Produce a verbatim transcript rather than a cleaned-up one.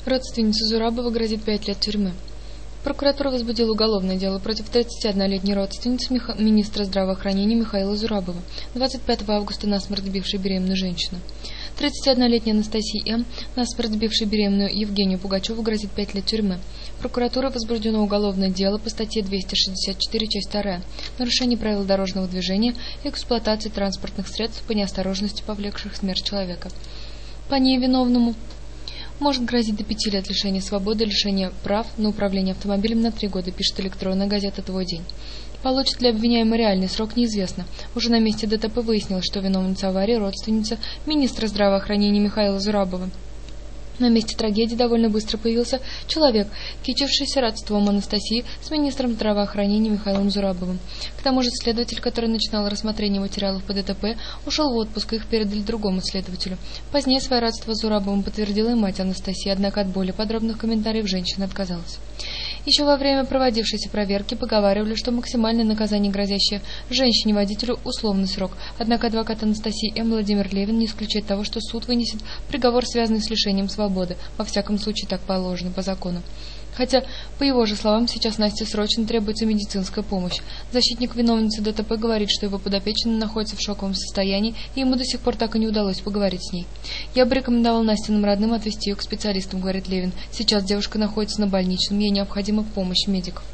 Родственнице Зурабова грозит пять лет тюрьмы. Прокуратура возбудила уголовное дело против тридцатиоднолетней родственницы Миха... министра здравоохранения Михаила Зурабова, двадцать пятого августа насмерть сбившей беременную женщину. тридцатиоднолетняя Анастасия М., насмерть сбившей беременную Евгению Пугачеву, грозит пять лет тюрьмы. Прокуратура возбуждено уголовное дело по статье двести шестьдесят четыре, часть вторая, нарушение правил дорожного движения и эксплуатации транспортных средств по неосторожности, повлекших смерть человека. По ней виновному может грозить до пяти лет лишения свободы, лишения прав на управление автомобилем на три года, пишет электронная газета «Твой день». Получит ли обвиняемый реальный срок, неизвестно. Уже на месте ДТП выяснилось, что виновница аварии – родственница министра здравоохранения Михаила Зурабова. На месте трагедии довольно быстро появился человек, кичившийся родством Анастасии с министром здравоохранения Михаилом Зурабовым. К тому же следователь, который начинал рассмотрение материалов по ДТП, ушел в отпуск, и их передали другому следователю. Позднее свое родство с Зурабовым подтвердила и мать Анастасии, однако от более подробных комментариев женщина отказалась. Еще во время проводившейся проверки поговаривали, что максимальное наказание, грозящее женщине-водителю, условный срок. Однако адвокат Анастасии М. Владимир Левин не исключает того, что суд вынесет приговор, связанный с лишением свободы. Во всяком случае, так положено по закону. Хотя, по его же словам, сейчас Насте срочно требуется медицинская помощь. Защитник виновницы ДТП говорит, что его подопечная находится в шоковом состоянии, и ему до сих пор так и не удалось поговорить с ней. «Я бы рекомендовал Настиным родным отвезти ее к специалистам», — говорит Левин. «Сейчас девушка находится на больничном, ей необходима помощь медиков».